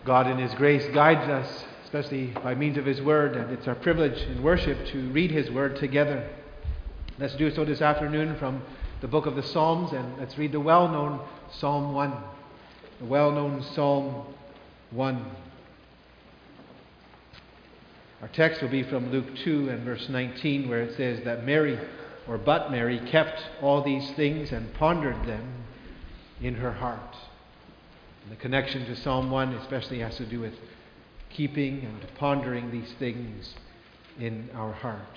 God in His grace guides us, especially by means of His Word, and it's our privilege in worship to read His Word together. Let's do so this afternoon from the book of the Psalms, and let's read the well-known Psalm 1. The well-known Psalm 1. Our text will be from Luke 2 and verse 19, where it says that Mary, but Mary, kept all these things and pondered them in her heart. And the connection to Psalm 1 especially has to do with keeping and pondering these things in our heart.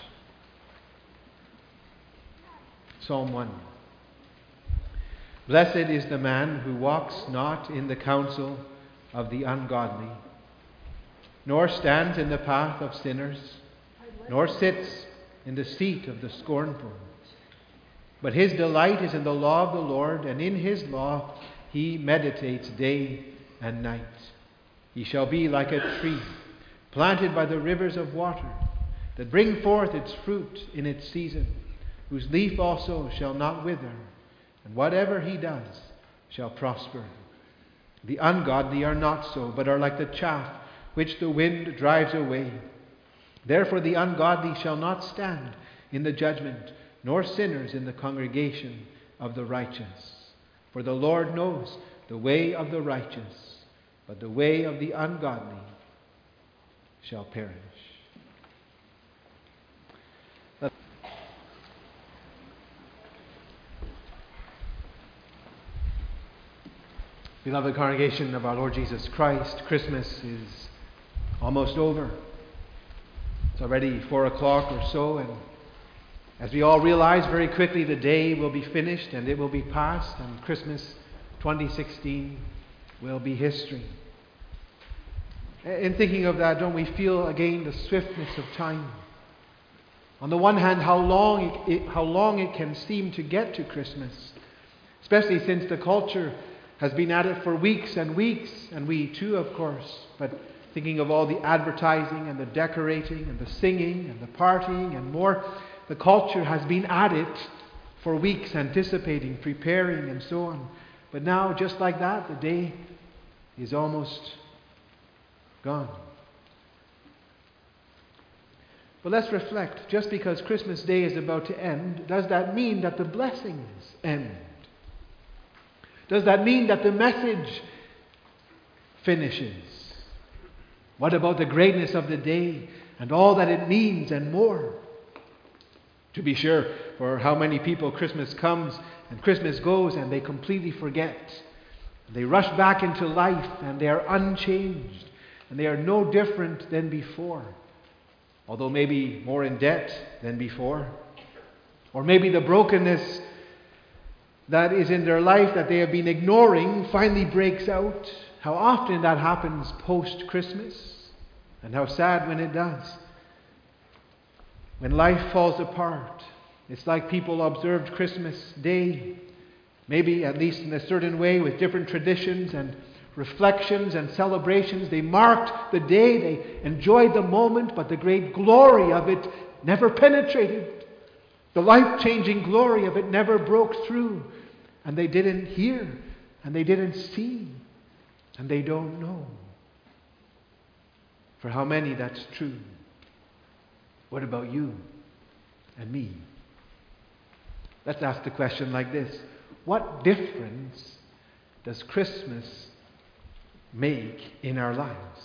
Psalm 1. Blessed is the man who walks not in the counsel of the ungodly, nor stands in the path of sinners, nor sits in the seat of the scornful. But his delight is in the law of the Lord, and in his law he meditates day and night. He shall be like a tree planted by the rivers of water, that bring forth its fruit in its season, whose leaf also shall not wither, and whatever he does shall prosper. The ungodly are not so, but are like the chaff which the wind drives away. Therefore the ungodly shall not stand in the judgment, nor sinners in the congregation of the righteous. For the Lord knows the way of the righteous, but the way of the ungodly shall perish. Beloved congregation of our Lord Jesus Christ, Christmas is almost over. It's already 4 o'clock or so, and as we all realize, very quickly the day will be finished and it will be past, and Christmas 2016 will be history. In thinking of that, don't we feel again the swiftness of time? On the one hand, how long it can seem to get to Christmas, especially since the culture has been at it for weeks, and we too, of course. But thinking of all the advertising and the decorating and the singing and the partying and more, the culture has been at it for weeks, anticipating, preparing, and so on. But now, just like that, the day is almost gone. But let's reflect. Just because Christmas Day is about to end, does that mean that the blessings end? Does that mean that the message finishes? What about the greatness of the day and all that it means and more? To be sure, for how many people Christmas comes and Christmas goes and they completely forget. They rush back into life and they are unchanged and they are no different than before. Although maybe more in debt than before. Or maybe the brokenness that is in their life that they have been ignoring finally breaks out. How often that happens post-Christmas, and how sad when it does. When life falls apart, it's like people observed Christmas Day, maybe at least in a certain way, with different traditions and reflections and celebrations. They marked the day, they enjoyed the moment, but the great glory of it never penetrated. The life-changing glory of it never broke through. And they didn't hear, and they didn't see, and they don't know. For how many that's true? What about you and me? Let's ask the question like this. What difference does Christmas make in our lives?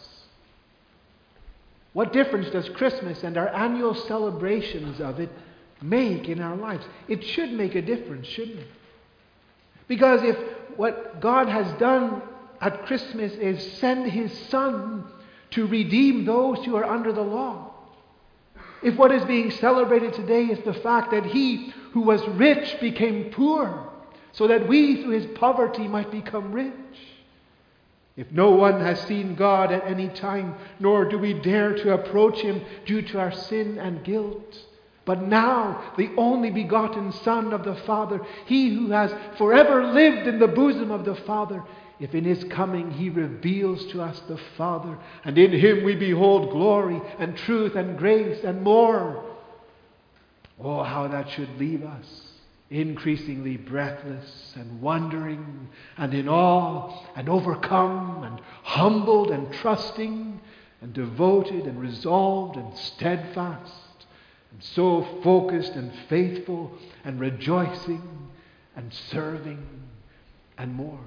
What difference does Christmas and our annual celebrations of it make in our lives? It should make a difference, shouldn't it? Because if what God has done at Christmas is send His Son to redeem those who are under the law, if what is being celebrated today is the fact that He who was rich became poor, so that we through His poverty might become rich, if no one has seen God at any time, nor do we dare to approach Him due to our sin and guilt, but now the only begotten Son of the Father, He who has forever lived in the bosom of the Father, if in His coming He reveals to us the Father, and in Him we behold glory and truth and grace and more. Oh, how that should leave us increasingly breathless and wondering and in awe and overcome and humbled and trusting and devoted and resolved and steadfast and so focused and faithful and rejoicing and serving and more.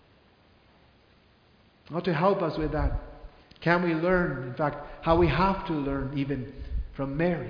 Well, to help us with that, can we learn, in fact, how we have to learn even from Mary?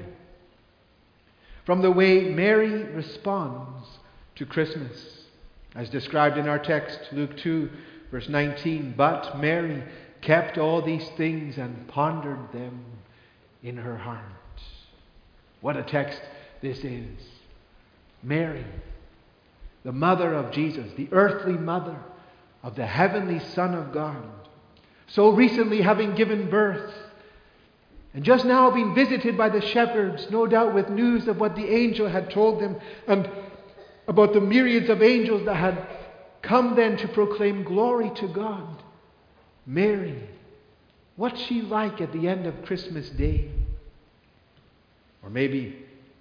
From the way Mary responds to Christmas. As described in our text, Luke 2, verse 19. But Mary kept all these things and pondered them in her heart. What a text this is. Mary, the mother of Jesus, the earthly mother of the heavenly Son of God, so recently having given birth, and just now being visited by the shepherds, no doubt with news of what the angel had told them, and about the myriads of angels that had come then to proclaim glory to God. Mary, what's she like at the end of Christmas Day? Or maybe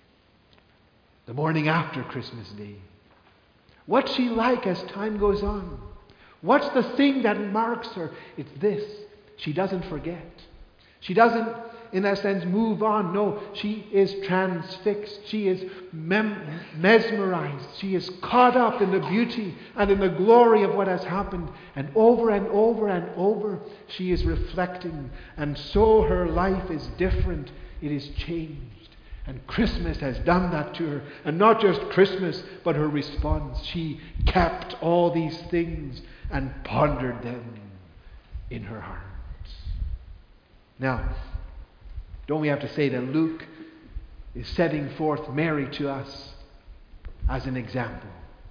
the morning after Christmas Day. What's she like as time goes on? What's the thing that marks her? It's this. She doesn't forget. She doesn't, in that sense, move on. No, she is transfixed. She is mesmerized. She is caught up in the beauty and in the glory of what has happened. And over and over and over, she is reflecting. And so her life is different. It is changed. And Christmas has done that to her. And not just Christmas, but her response. She kept all these things and pondered them in her heart. Now, don't we have to say that Luke is setting forth Mary to us as an example?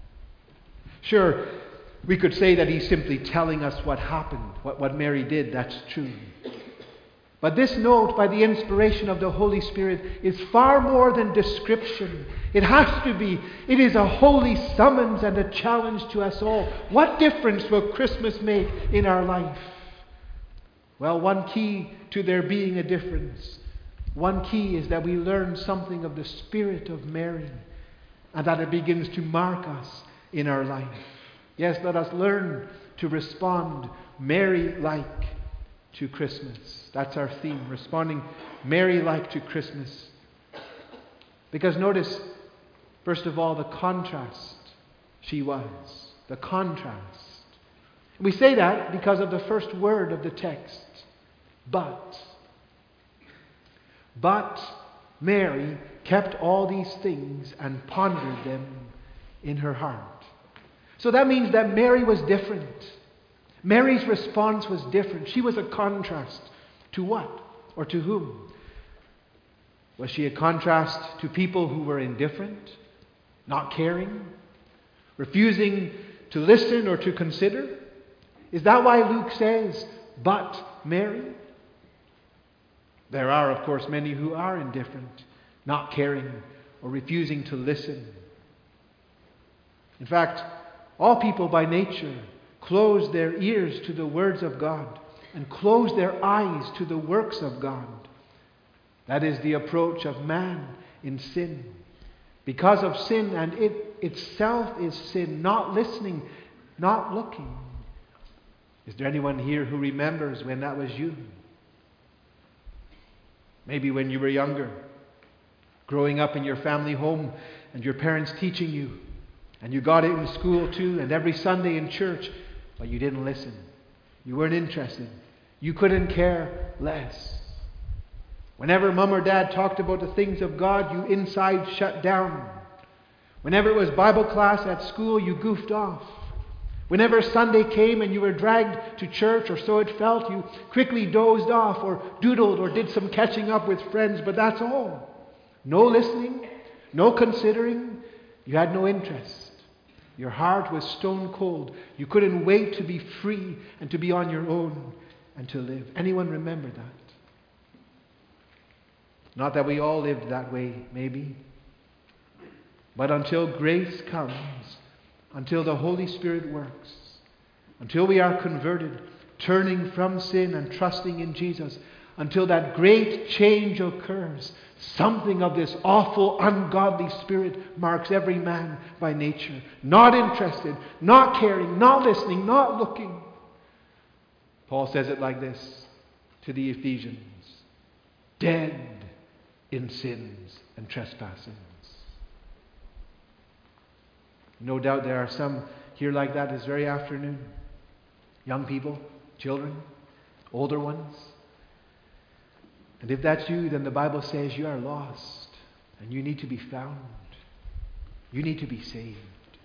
Sure, we could say that he's simply telling us what happened, what Mary did. That's true. But this note, by the inspiration of the Holy Spirit, is far more than description. It has to be. It is a holy summons and a challenge to us all. What difference will Christmas make in our life? Well, one key to there being a difference, one key is that we learn something of the spirit of Mary, and that it begins to mark us in our life. Yes, let us learn to respond Mary-like to Christmas. That's our theme, responding Mary-like to Christmas. Because notice, first of all, the contrast she was. The contrast. We say that because of the first word of the text. But Mary kept all these things and pondered them in her heart. So that means that Mary was different. Mary's response was different. She was a contrast to what? Or to whom? Was she a contrast to people who were indifferent, not caring, refusing to listen or to consider? Is that why Luke says, but Mary? There are, of course, many who are indifferent, not caring, or refusing to listen. In fact, all people by nature close their ears to the words of God and close their eyes to the works of God. That is the approach of man in sin. Because of sin, and it itself is sin, not listening, not looking. Is there anyone here who remembers when that was you? Maybe when you were younger, growing up in your family home and your parents teaching you, and you got it in school too, and every Sunday in church, but you didn't listen. You weren't interested. You couldn't care less. Whenever mom or dad talked about the things of God, you inside shut down. Whenever it was Bible class at school, you goofed off. Whenever Sunday came and you were dragged to church, or so it felt, you quickly dozed off or doodled or did some catching up with friends, but that's all. No listening, no considering. You had no interest. Your heart was stone cold. You couldn't wait to be free and to be on your own and to live. Anyone remember that? Not that we all lived that way, maybe. But until grace comes, until the Holy Spirit works, until we are converted, turning from sin and trusting in Jesus, until that great change occurs, Something of this awful, ungodly spirit marks every man by nature. Not interested, not caring, not listening, not looking. Paul says it like this to the Ephesians: dead in sins and trespasses. No doubt there are some here like that this very afternoon. Young people, children, older ones. And if that's you, then the Bible says you are lost and you need to be found. You need to be saved.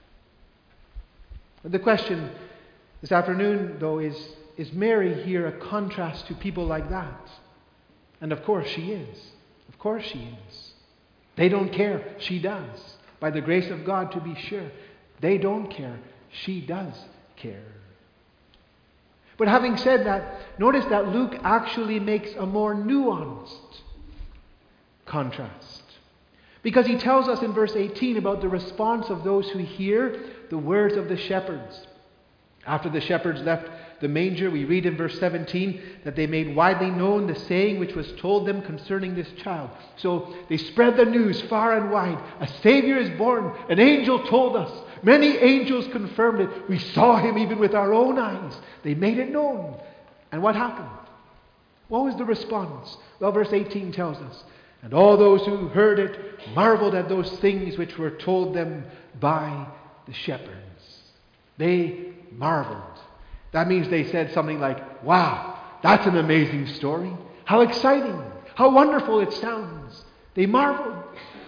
But the question this afternoon, though, is Mary here a contrast to people like that? And of course she is. Of course she is. They don't care. She does. By the grace of God, to be sure. They don't care. She does care. But having said that, notice that Luke actually makes a more nuanced contrast. Because he tells us in verse 18 about the response of those who hear the words of the shepherds. After the shepherds left the manger, we read in verse 17 that they made widely known the saying which was told them concerning this child. So they spread the news far and wide. A Savior is born. An angel told us. Many angels confirmed it. We saw him even with our own eyes. They made it known. And what happened? What was the response? Well, verse 18 tells us, and all those who heard it marveled at those things which were told them by the shepherds. They marveled. That means they said something like, wow, that's an amazing story. How exciting. How wonderful it sounds. They marveled.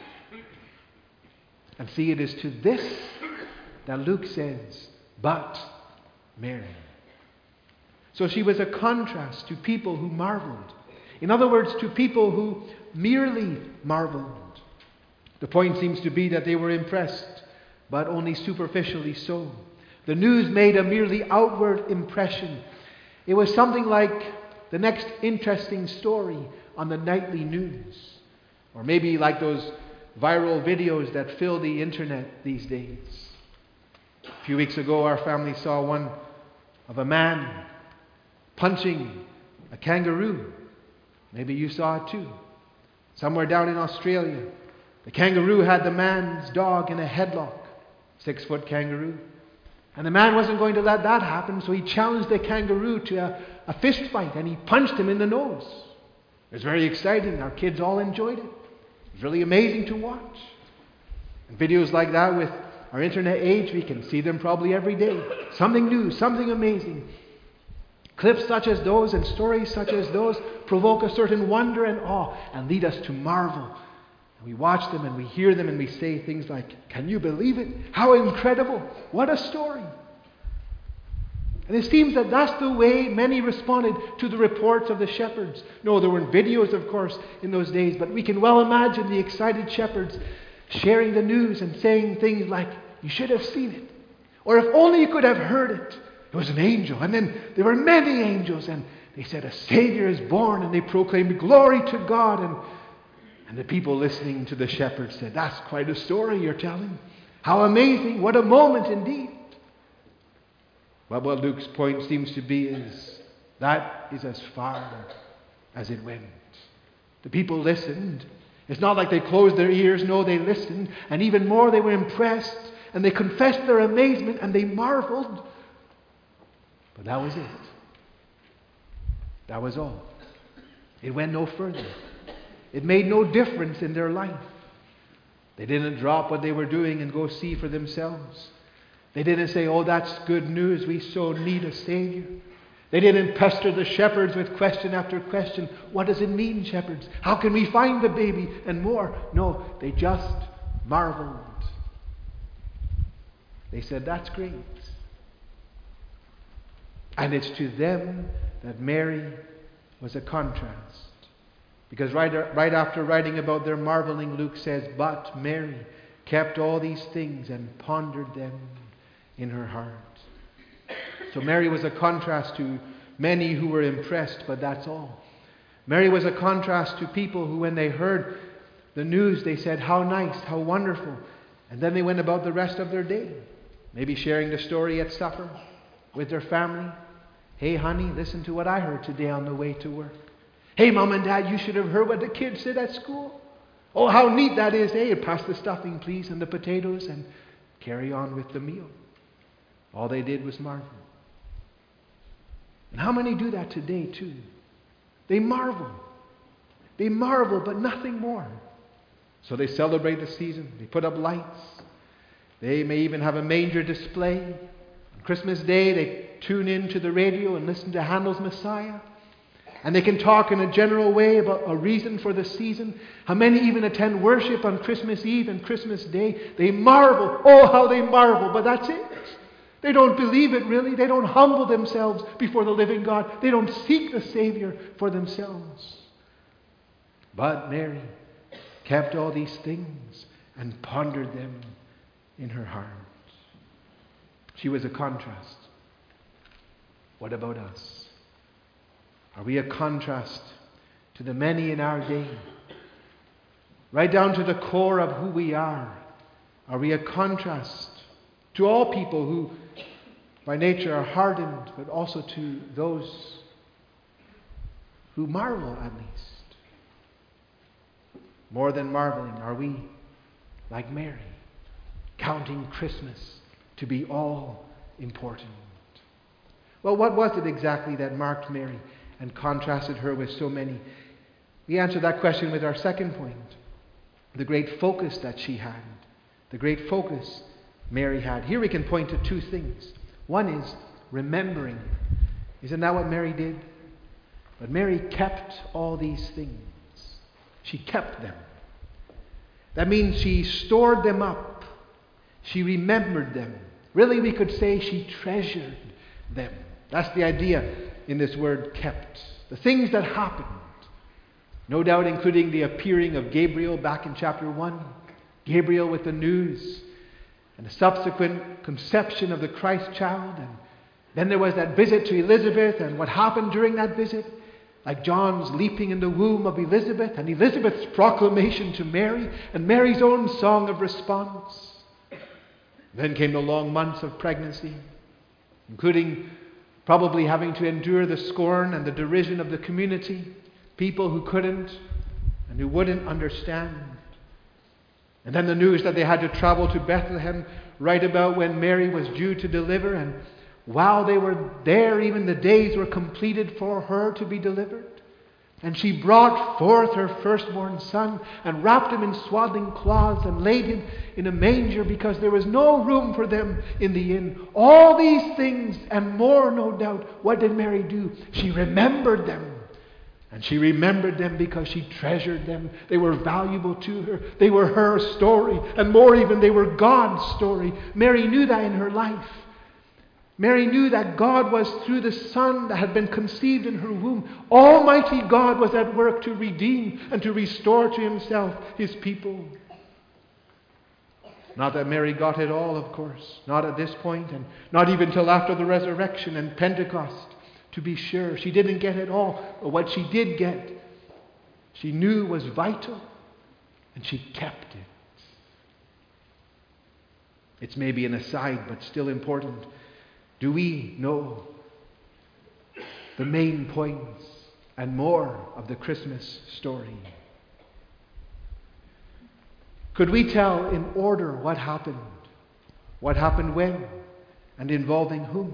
And see, it is to this that Luke says, but Mary. So she was a contrast to people who marveled. In other words, to people who merely marveled. The point seems to be that they were impressed, but only superficially so. The news made a merely outward impression. It was something like the next interesting story on the nightly news. Or maybe like those viral videos that fill the internet these days. A few weeks ago, our family saw one of a man punching a kangaroo. Maybe you saw it too. Somewhere down in Australia, the kangaroo had the man's dog in a headlock. 6-foot kangaroo. And the man wasn't going to let that happen, so he challenged the kangaroo to a fist fight, and he punched him in the nose. It was very exciting. Our kids all enjoyed it. It was really amazing to watch. And videos like that, with our internet age, we can see them probably every day. Something new, something amazing. Clips such as those and stories such as those provoke a certain wonder and awe and lead us to marvel. And we watch them and we hear them and we say things like, can you believe it? How incredible! What a story! And it seems that that's the way many responded to the reports of the shepherds. No, there weren't videos, of course, in those days, but we can well imagine the excited shepherds sharing the news and saying things like, you should have seen it. Or if only you could have heard it. It was an angel. And then there were many angels. And they said, a Savior is born. And they proclaimed glory to God. And the people listening to the shepherds said, that's quite a story you're telling. How amazing. What a moment indeed. Well, what Luke's point seems to be is that is as far as it went. The people listened. It's not like they closed their ears. No, they listened. And even more, they were impressed. And they confessed their amazement. And they marveled. But that was it. That was all. It went no further. It made no difference in their life. They didn't drop what they were doing and go see for themselves. They didn't say, oh, that's good news. We so need a Savior. They didn't pester the shepherds with question after question. What does it mean, shepherds? How can we find the baby? And more. No, they just marveled. They said, that's great. And it's to them that Mary was a contrast. Because right after writing about their marveling, Luke says, but Mary kept all these things and pondered them in her heart. So Mary was a contrast to many who were impressed, but that's all. Mary was a contrast to people who, when they heard the news, they said, how nice, how wonderful. And then they went about the rest of their day. Maybe sharing the story at supper with their family. Hey, honey, listen to what I heard today on the way to work. Hey, Mom and Dad, you should have heard what the kids said at school. Oh, how neat that is, eh? Pass the stuffing, please, and the potatoes, and carry on with the meal. All they did was marvel. And how many do that today, too? They marvel. They marvel, but nothing more. So they celebrate the season. They put up lights. They may even have a manger display. On Christmas Day, they tune in to the radio and listen to Handel's Messiah. And they can talk in a general way about a reason for the season. How many even attend worship on Christmas Eve and Christmas Day? They marvel. Oh, how they marvel. But that's it. They don't believe it really. They don't humble themselves before the living God. They don't seek the Savior for themselves. But Mary kept all these things and pondered them in her heart. She was a contrast. What about us? Are we a contrast to the many in our day? Right down to the core of who we are. Are we a contrast to all people who by nature are hardened, but also to those who marvel at least? More than marveling, are we like Mary, counting Christmas to be all important? Well, what was it exactly that marked Mary and contrasted her with so many? We answer that question with our second point. The great focus that she had. The great focus Mary had. Here we can point to two things. One is remembering. Isn't that what Mary did? But Mary kept all these things. She kept them. That means she stored them up. She remembered them. Really, we could say she treasured them. That's the idea in this word kept. The things that happened. No doubt including the appearing of Gabriel back in chapter 1. Gabriel with the news. And the subsequent conception of the Christ child. And then there was that visit to Elizabeth and what happened during that visit. Like John's leaping in the womb of Elizabeth and Elizabeth's proclamation to Mary and Mary's own song of response. Then came the long months of pregnancy, including probably having to endure the scorn and the derision of the community, people who couldn't and who wouldn't understand. And then the news that they had to travel to Bethlehem right about when Mary was due to deliver, and while they were there, even the days were completed for her to be delivered. And she brought forth her firstborn son and wrapped him in swaddling cloths and laid him in a manger because there was no room for them in the inn. All these things and more, no doubt. What did Mary do? She remembered them. And she remembered them because she treasured them. They were valuable to her. They were her story. And more even, they were God's story. Mary knew that in her life. Mary knew that God was through the Son that had been conceived in her womb. Almighty God was at work to redeem and to restore to himself his people. Not that Mary got it all, of course. Not at this point, and not even till after the resurrection and Pentecost. To be sure, she didn't get it all. But what she did get, she knew was vital, and she kept it. It's maybe an aside, but still important. Do we know the main points and more of the Christmas story? Could we tell in order what happened when, and involving whom?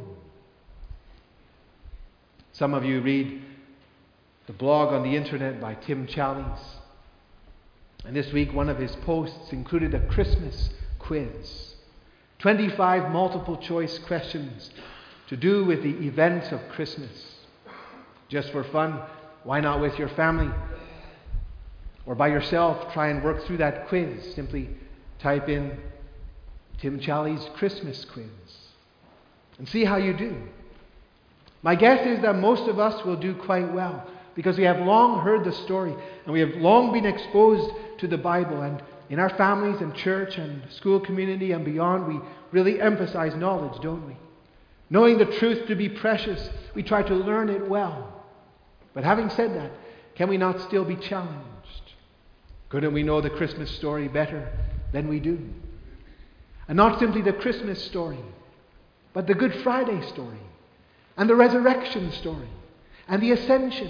Some of you read the blog on the internet by Tim Challies. And this week one of his posts included a Christmas quiz. 25 multiple choice questions to do with the events of Christmas. Just for fun, why not with your family? Or by yourself, try and work through that quiz. Simply type in Tim Challies' Christmas quiz and see how you do. My guess is that most of us will do quite well because we have long heard the story and we have long been exposed to the Bible, and in our families and church and school community and beyond, we really emphasize knowledge, don't we? Knowing the truth to be precious, we try to learn it well. But having said that, can we not still be challenged? Couldn't we know the Christmas story better than we do? And not simply the Christmas story, but the Good Friday story, and the resurrection story, and the ascension,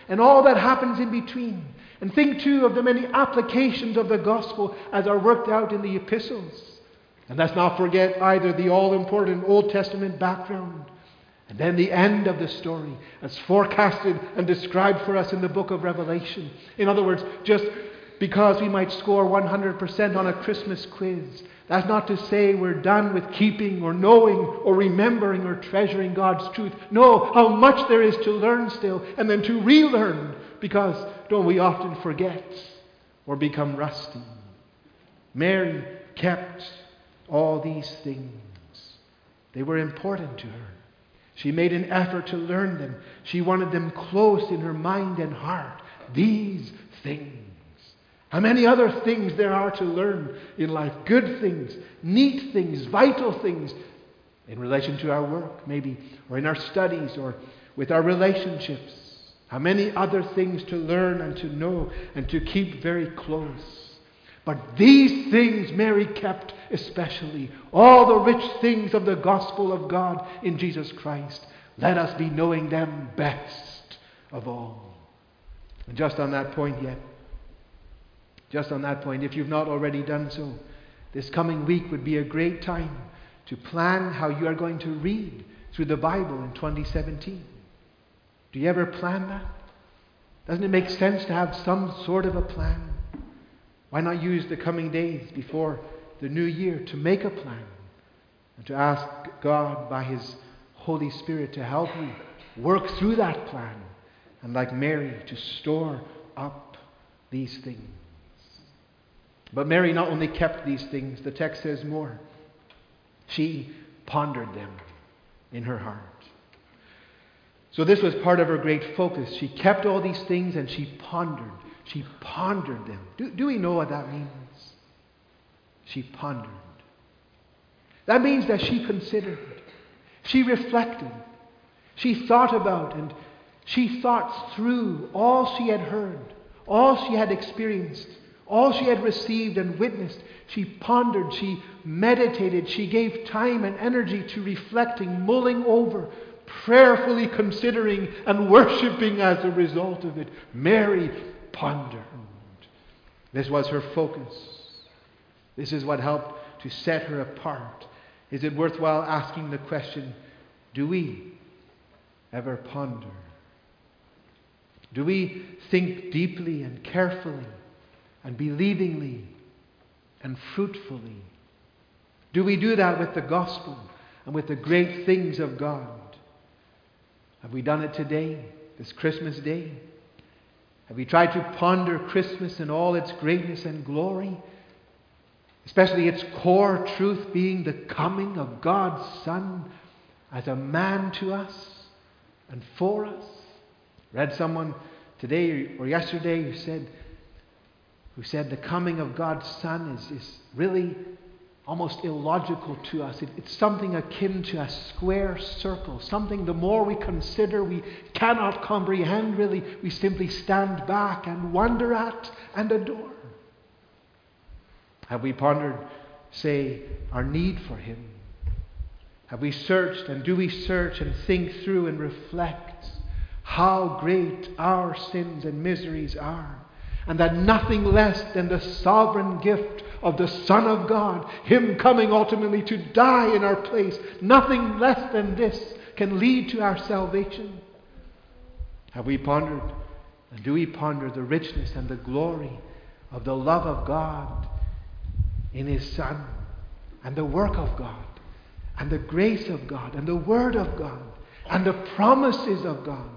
and all that happens in between. And think too of the many applications of the gospel as are worked out in the epistles. And let's not forget either the all-important Old Testament background and then the end of the story as forecasted and described for us in the book of Revelation. In other words, just because we might score 100% on a Christmas quiz, that's not to say we're done with keeping or knowing or remembering or treasuring God's truth. No, how much there is to learn still and then to relearn, because don't we often forget or become rusty. Mary kept all these things. They were important to her. She made an effort to learn them. She wanted them close in her mind and heart. These things. How many other things there are to learn in life. Good things, neat things, vital things in relation to our work maybe, or in our studies, or with our relationships. How many other things to learn and to know and to keep very close. But these things Mary kept especially. All the rich things of the gospel of God in Jesus Christ. Let us be knowing them best of all. And just on that point, if you've not already done so, this coming week would be a great time to plan how you are going to read through the Bible in 2017. Do you ever plan that? Doesn't it make sense to have some sort of a plan? Why not use the coming days before the new year to make a plan and to ask God by His Holy Spirit to help you work through that plan and, like Mary, to store up these things. But Mary not only kept these things, the text says more. She pondered them in her heart. So this was part of her great focus. She kept all these things and she pondered. She pondered them. Do we know what that means? She pondered. That means that she considered. She reflected. She thought about and she thought through all she had heard, all she had experienced, all she had received and witnessed. She pondered, she meditated, she gave time and energy to reflecting, mulling over, prayerfully considering and worshipping as a result of it. Mary pondered. This was her focus. This is what helped to set her apart. Is it worthwhile asking the question, do we ever ponder? Do we think deeply and carefully and believingly and fruitfully? Do we do that with the gospel and with the great things of God? Have we done it today, this Christmas day? Have we tried to ponder Christmas in all its greatness and glory? Especially its core truth being the coming of God's Son as a man to us and for us. Read someone today or yesterday who said the coming of God's Son is really almost illogical to us. It's something akin to a square circle. Something the more we consider, we cannot comprehend really. We simply stand back and wonder at and adore. Have we pondered, say, our need for Him? Have we searched and do we search and think through and reflect how great our sins and miseries are? And that nothing less than the sovereign gift of the Son of God, Him coming ultimately to die in our place, nothing less than this can lead to our salvation. Have we pondered and do we ponder the richness and the glory of the love of God in His Son, and the work of God, and the grace of God, and the Word of God, and the promises of God?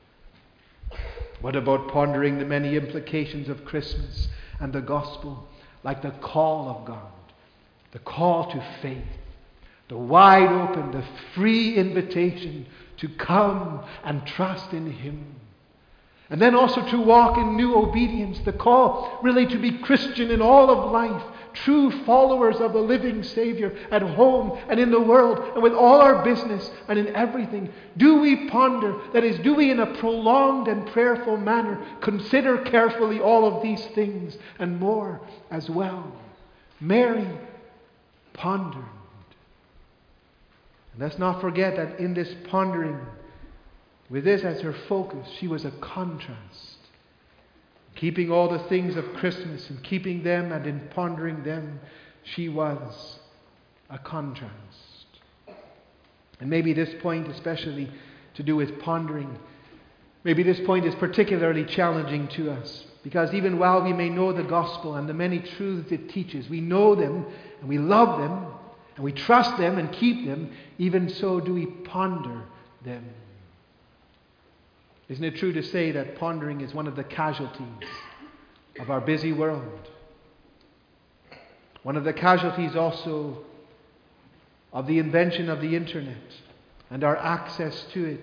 What about pondering the many implications of Christmas and the gospel, like the call of God, the call to faith, the wide open, the free invitation to come and trust in Him? And then also to walk in new obedience, the call really to be Christian in all of life, true followers of the living Savior at home and in the world and with all our business and in everything. Do we ponder, that is, do we in a prolonged and prayerful manner consider carefully all of these things and more as well? Mary pondered. And let's not forget that in this pondering, With this as her focus, she was a contrast. Keeping all the things of Christmas and keeping them and in pondering them, she was a contrast. And maybe this point, especially to do with pondering, maybe this point is particularly challenging to us, because even while we may know the gospel and the many truths it teaches, we know them and we love them and we trust them and keep them, even so do we ponder them. Isn't it true to say that pondering is one of the casualties of our busy world? One of the casualties also of the invention of the internet and our access to it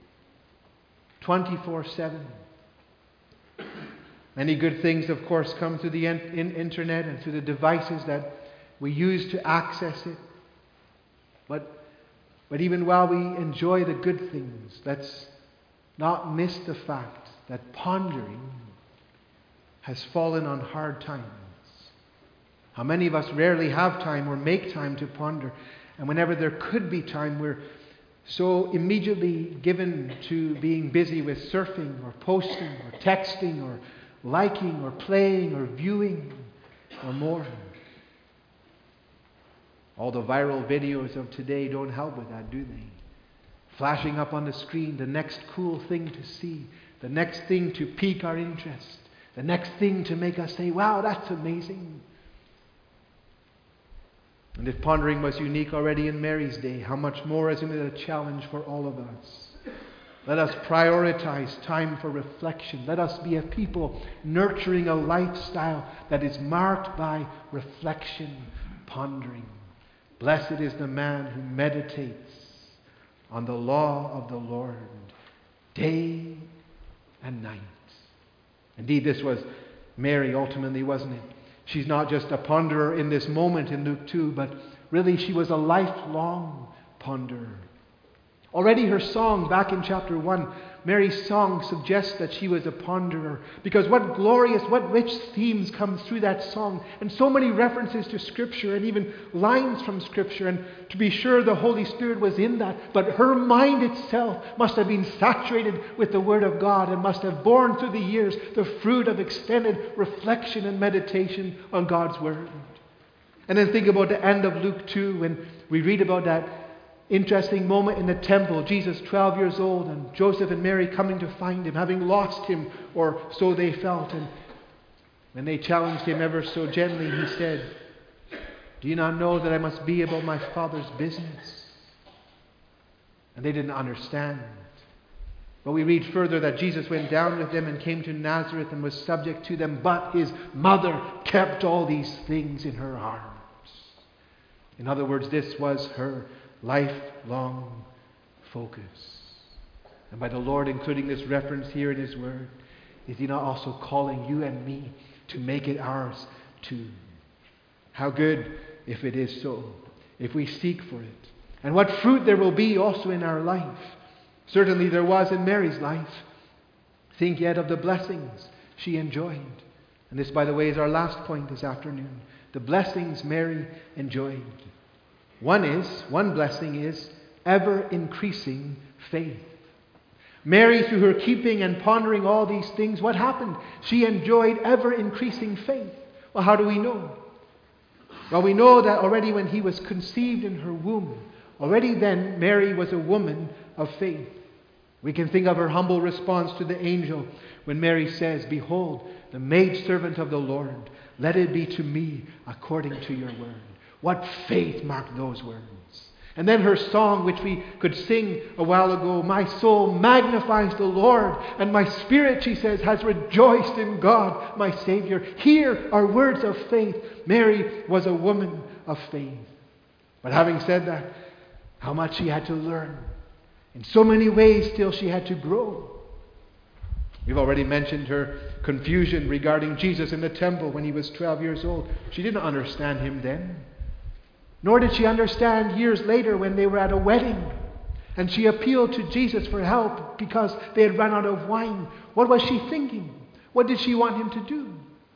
24/7. Many good things, of course, come through the internet and through the devices that we use to access it. But even while we enjoy the good things, let's not miss the fact that pondering has fallen on hard times. How many of us rarely have time or make time to ponder? And whenever there could be time, we're so immediately given to being busy with surfing or posting or texting or liking or playing or viewing or more. All the viral videos of today don't help with that, do they? Flashing up on the screen, the next cool thing to see, the next thing to pique our interest, the next thing to make us say, wow, that's amazing. And if pondering was unique already in Mary's day, how much more is it a challenge for all of us? Let us prioritize time for reflection. Let us be a people nurturing a lifestyle that is marked by reflection, pondering. Blessed is the man who meditates on the law of the Lord day and night. Indeed, this was Mary ultimately, wasn't it? She's not just a ponderer in this moment in Luke 2, but really she was a lifelong ponderer. Already her song back in chapter 1, Mary's song suggests that she was a ponderer, because what glorious, what rich themes come through that song, and so many references to Scripture and even lines from Scripture, and to be sure the Holy Spirit was in that, but her mind itself must have been saturated with the Word of God and must have borne through the years the fruit of extended reflection and meditation on God's Word. And then think about the end of Luke 2 when we read about that interesting moment in the temple, Jesus 12 years old and Joseph and Mary coming to find him, having lost him, or so they felt. And when they challenged him ever so gently, he said, "Do you not know that I must be about my Father's business?" And they didn't understand. But we read further that Jesus went down with them and came to Nazareth and was subject to them, but his mother kept all these things in her arms. In other words, this was her lifelong focus. And by the Lord including this reference here in His Word, is He not also calling you and me to make it ours too? How good if it is so, if we seek for it. And what fruit there will be also in our life. Certainly there was in Mary's life. Think yet of the blessings she enjoyed. And this, by the way, is our last point this afternoon. The blessings Mary enjoyed. One blessing is ever increasing faith. Mary, through her keeping and pondering all these things, what happened? She enjoyed ever increasing faith. Well, how do we know? Well, we know that already when he was conceived in her womb, already then Mary was a woman of faith. We can think of her humble response to the angel when Mary says, "Behold, the maidservant of the Lord, let it be to me according to your word." What faith marked those words. And then her song, which we could sing a while ago, "My soul magnifies the Lord, and my spirit," she says, "has rejoiced in God, my Savior." Here are words of faith. Mary was a woman of faith. But having said that, how much she had to learn. In so many ways still she had to grow. We've already mentioned her confusion regarding Jesus in the temple when he was 12 years old. She didn't understand him then. Nor did she understand years later when they were at a wedding and she appealed to Jesus for help because they had run out of wine. What was she thinking? What did she want him to do?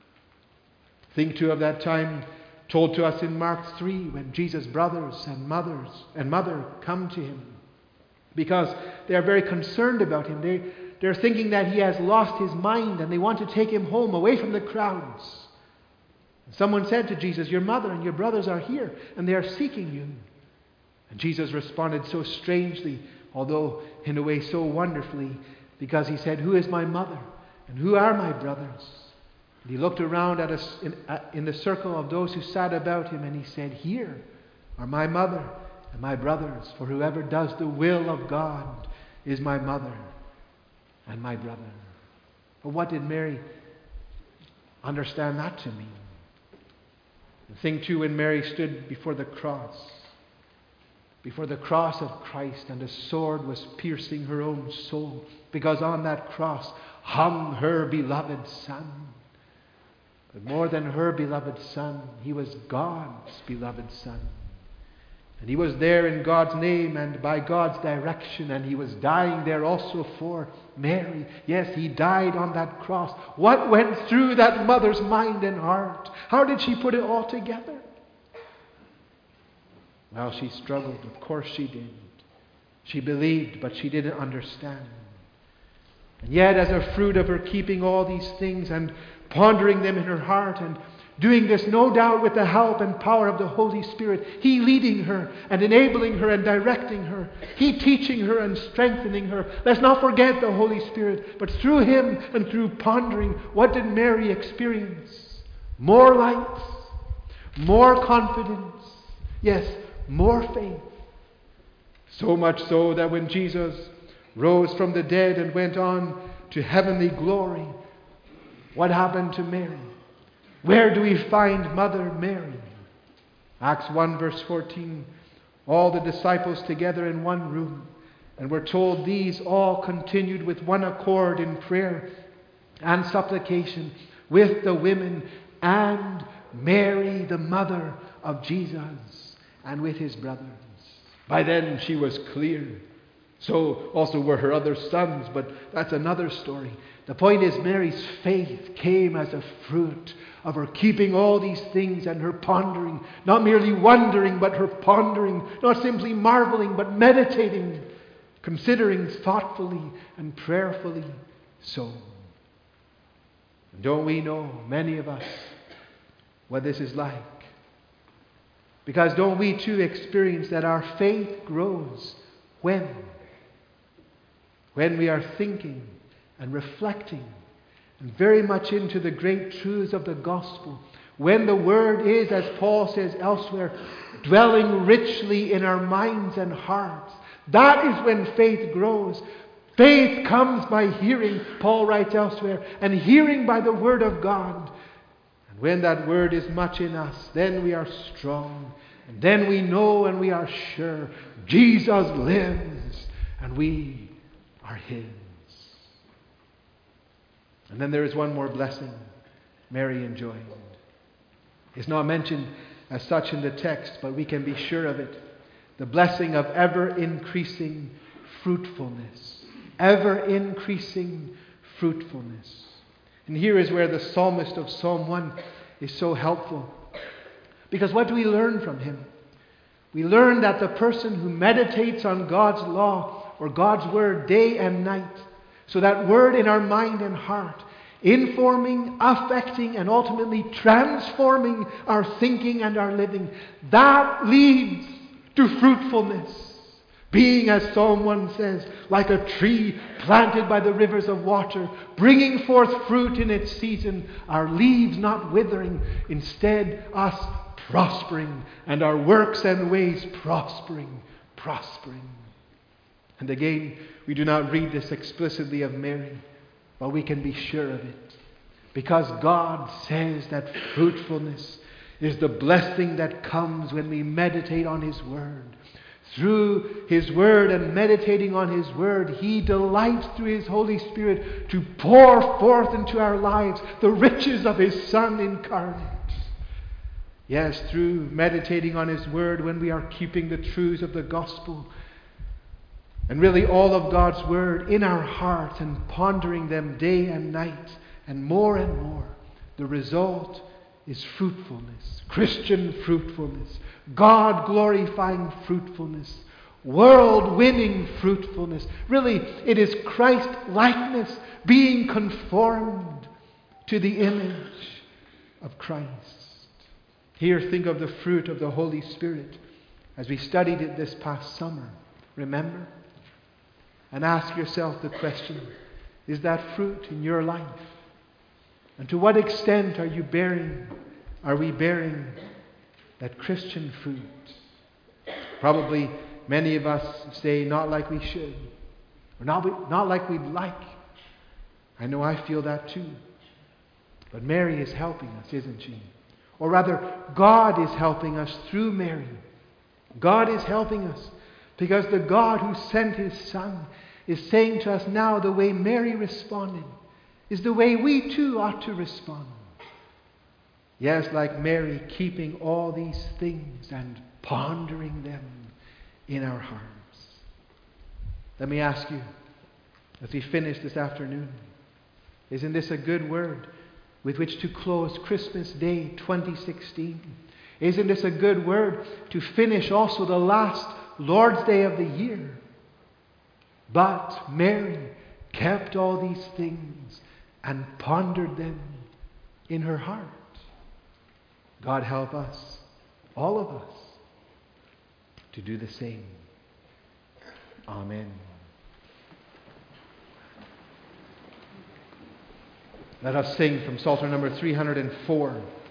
Think too of that time told to us in Mark 3 when Jesus' brothers and mother come to him. because they are very concerned about him. They're thinking that he has lost his mind and they want to take him home away from the crowds. Someone said to Jesus, "Your mother and your brothers are here and they are seeking you." And Jesus responded so strangely, although in a way so wonderfully, because he said, "Who is my mother and who are my brothers?" And he looked around at us in the circle of those who sat about him and he said, "Here are my mother and my brothers, for whoever does the will of God is my mother and my brother." But what did Mary understand that to mean? The thing too, when Mary stood before the cross of Christ, and a sword was piercing her own soul, because on that cross hung her beloved Son. But more than her beloved Son, he was God's beloved Son. And he was there in God's name and by God's direction, and he was dying there also for Mary. Yes, he died on that cross. What went through that mother's mind and heart? How did she put it all together? Well, she struggled. Of course she did. She believed, but she didn't understand. And yet, as a fruit of her keeping all these things and pondering them in her heart, and doing this no doubt with the help and power of the Holy Spirit, he leading her and enabling her and directing her, he teaching her and strengthening her. Let's not forget the Holy Spirit, but through him and through pondering, what did Mary experience? More light, more confidence, yes, more faith. So much so that when Jesus rose from the dead and went on to heavenly glory, what happened to Mary? Where do we find Mother Mary? Acts 1 verse 14. All the disciples together in one room. And we're told these all continued with one accord in prayer and supplication with the women and Mary, the mother of Jesus, and with his brothers. By then she was clear. So also were her other sons, but that's another story. The point is, Mary's faith came as a fruit of her keeping all these things and her pondering, not merely wondering, but her pondering, not simply marveling, but meditating, considering thoughtfully and prayerfully so. And don't we know, many of us, what this is like? Because don't we too experience that our faith grows when we are thinking and reflecting and very much into the great truths of the gospel. When the word is, as Paul says elsewhere, dwelling richly in our minds and hearts. That is when faith grows. Faith comes by hearing, Paul writes elsewhere, and hearing by the word of God. And when that word is much in us, then we are strong. And then we know and we are sure Jesus lives and we are his. And then there is one more blessing Mary enjoyed. It's not mentioned as such in the text, but we can be sure of it. The blessing of ever-increasing fruitfulness. Ever-increasing fruitfulness. And here is where the psalmist of Psalm 1 is so helpful. Because what do we learn from him? We learn that the person who meditates on God's law or God's word day and night, so that word in our mind and heart, informing, affecting, and ultimately transforming our thinking and our living, that leads to fruitfulness. Being, as Psalm 1 says, like a tree planted by the rivers of water, bringing forth fruit in its season, our leaves not withering, instead us prospering, and our works and ways prospering. And again, we do not read this explicitly of Mary, but we can be sure of it. Because God says that fruitfulness is the blessing that comes when we meditate on his word. Through his word and meditating on his word, he delights through his Holy Spirit to pour forth into our lives the riches of his Son incarnate. Yes, through meditating on his word, when we are keeping the truths of the gospel and really all of God's word in our hearts and pondering them day and night and more, the result is fruitfulness, Christian fruitfulness, God glorifying fruitfulness, world-winning fruitfulness. Really, it is Christ-likeness, being conformed to the image of Christ. Here, think of the fruit of the Holy Spirit as we studied it this past summer. Remember? And ask yourself the question, is that fruit in your life? And to what extent are we bearing that Christian fruit? Probably many of us say, not like we should, or not like we'd like. I know I feel that too. But Mary is helping us, isn't she? Or rather, God is helping us through Mary. God is helping us because the God who sent His Son is saying to us now, the way Mary responded is the way we too ought to respond. Yes, like Mary, keeping all these things and pondering them in our hearts. Let me ask you, as we finish this afternoon, isn't this a good word with which to close Christmas Day 2016? Isn't this a good word to finish also the last Lord's Day of the year? But Mary kept all these things and pondered them in her heart. God help us, all of us, to do the same. Amen. Let us sing from Psalter number 304.